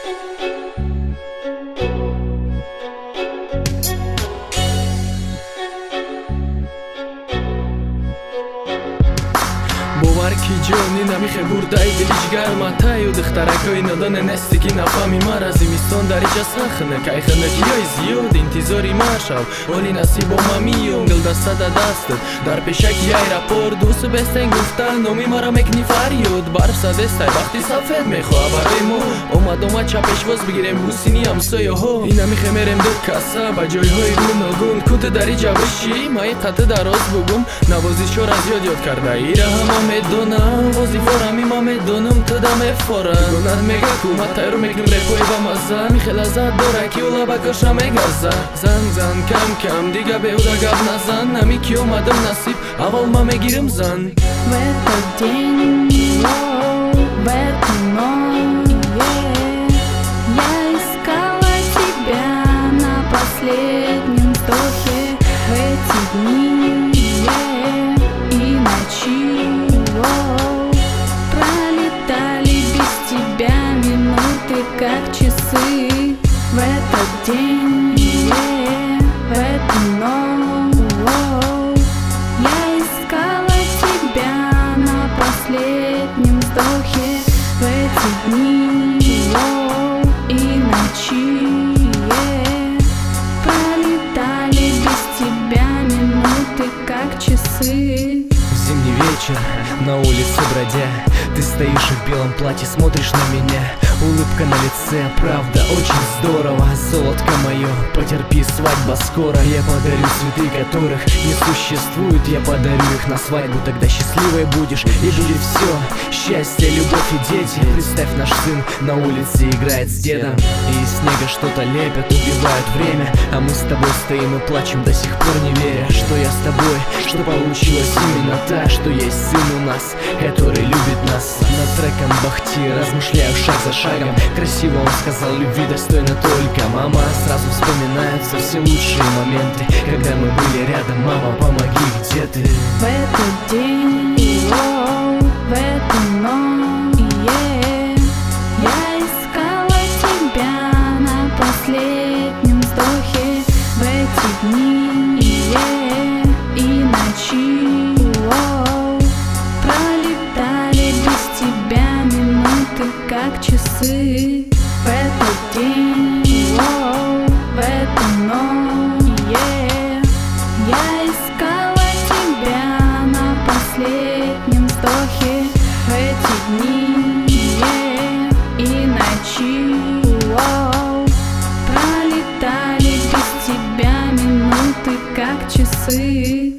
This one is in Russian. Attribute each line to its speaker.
Speaker 1: бовар ки ҷони намихе бурдаи дили ҷигарматаю духтаракҳои нодоне нести ки нафами мара зимистон дариҷа сахна кайхана ки ёи зиёд интизори маршав оли насибо мамиём дилдастада дастад дар пешаки аэропорт дусу бестен гуфта номи мара мекни фарёд барф садестай вақти сафед мехоҳа барои мо омад чапешвоз бигирем бусини ҳамсояҳо и намихе мерем ду каса ба ҷойҳои гуногун кути дариҷа виши маи қати дароз бугум навозишора зиёд ёд карда ира ҳама медонам возифора мима медонам туда мефора гонат мега кума тайру мекнем репои ба маза михе лаззат дора ки улабакаша мегаза зан кам кам дига беҳуда гап назан нами ки омадам насиб аввал ма мегирам зан
Speaker 2: В этот день, в эту ночь я искала тебя на последнем вздохе. В эти дни и ночи пролетали без тебя минуты, как часы. В этот день, в эту ночь я искала тебя на последнем вздохе. В эти дни и ночи пролетали без тебя минуты, как часы.
Speaker 3: Зимний вечер, на улице бродя, ты стоишь в белом платье, смотришь на меня. Улыбка на лице, правда, очень здорово. Золотко мое, потерпи, свадьба скоро. Я подарю цветы, которых не существует. Я подарю их на свадьбу, тогда счастливой будешь. И будет все, счастье, любовь и дети. Представь, наш сын на улице играет с дедом, и из снега что-то лепят, убивают время. А мы с тобой стоим и плачем, до сих пор не веря, что я с тобой, что получилось именно та, что есть сын у нас, который любит нас. Над треком Бахти размышляю шаг за шагом. Красиво он сказал, любви достойна только мама. Сразу вспоминаются все лучшие моменты, когда мы были рядом. Мама, помоги, где ты?
Speaker 2: В этот день, в эту ночь я искала тебя на последнем вздохе. В эти дни и ночи пролетали без тебя минуты, как часы. В этот день, в эту ночь я искала тебя на последнем вздохе. В эти дни и ночи пролетали без тебя минуты, как часы.